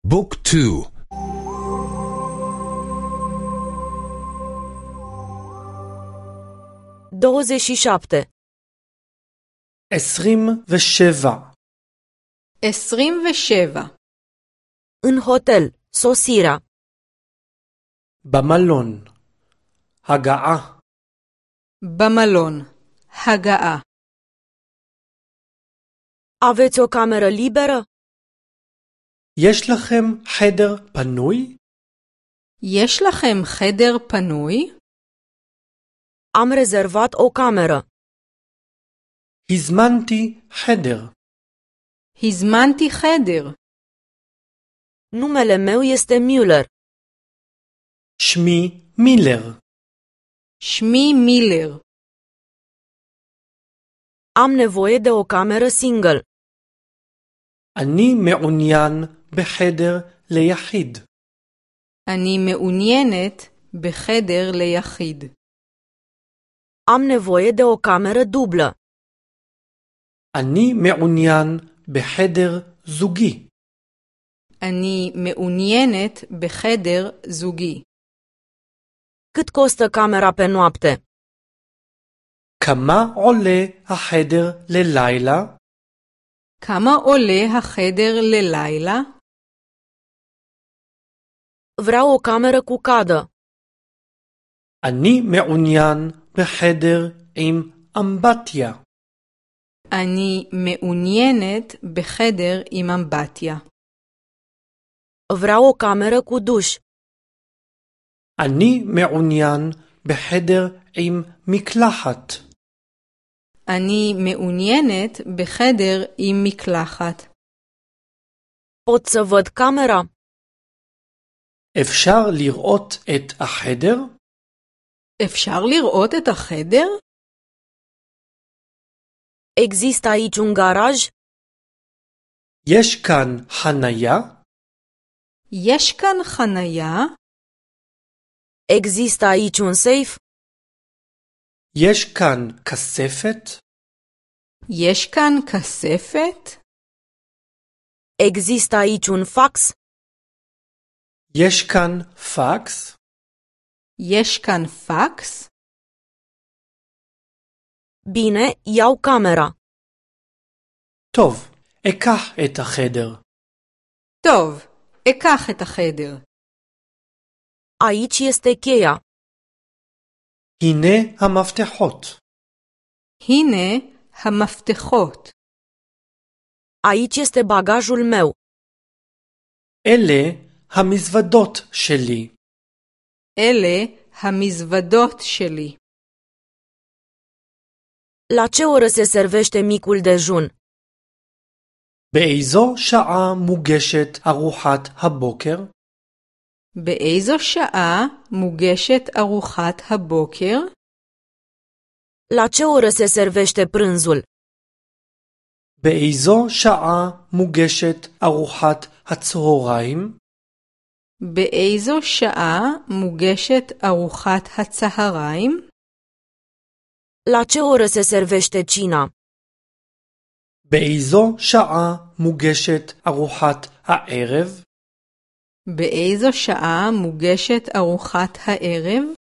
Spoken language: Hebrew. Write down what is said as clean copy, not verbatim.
بوك تو 27 27 27 În hotel, sosirea. במלון הגעה במלון הגעה Aveți o cameră liberă? יש לכם חדר פנוי? יש לכם חדר פנוי? Am rezervat o cameră. הזמנתי חדר. הזמנתי חדר. Numele meu este Müller. שמי מילר. שמי מילר. Am nevoie de o cameră single. אני מעוניין בחדר ליחיד. אני מעוניינת בחדר ליחיד. Am nevoie de o cameră dublă. אני מעוניין בחדר זוגי. אני מעוניינת בחדר זוגי. Cât costă camera pe noapte? כמה עולה החדר ללילה? כמה עולה החדר ללילה? Vreau o cameră cu cadă. אני מעוניין בחדר עם אמבטיה. אני מעוניינת בחדר עם אמבטיה. Vreau o cameră cu duș. אני מעוניין בחדר עם מקלחת. אני מעוניינת בחדר עם מקלחת. Pot să văd camera? אפשר לראות את החדר? אפשר לראות את החדר? Există aici un garaj? יש כאן חניה? יש כאן חניה? Există aici un seif? יש כאן כספת? יש כאן כספת? Există aici un fax? יש כאן פקס? יש כאן פקס? Bine, iau camera. טוב, אקח את החדר. טוב, אקח את החדר. Aici este cheia. הנה המפתחות. הנה המפתחות. Aici este bagajul meu. אלה המזוודות שלי. אלה המזוודות שלי. La ce oră se servește micul dejun? באיזו שעה מוגשת ארוחת הבוקר? באיזו שעה מוגשת ארוחת הבוקר? La ce oră se servește prânzul? באיזו שעה מוגשת ארוחת הצהריים? באיזו שעה מוגשת ארוחת הצהריים? La ce oră se servește cina? באיזו שעה מוגשת ארוחת הערב? באיזו שעה מוגשת ארוחת הערב?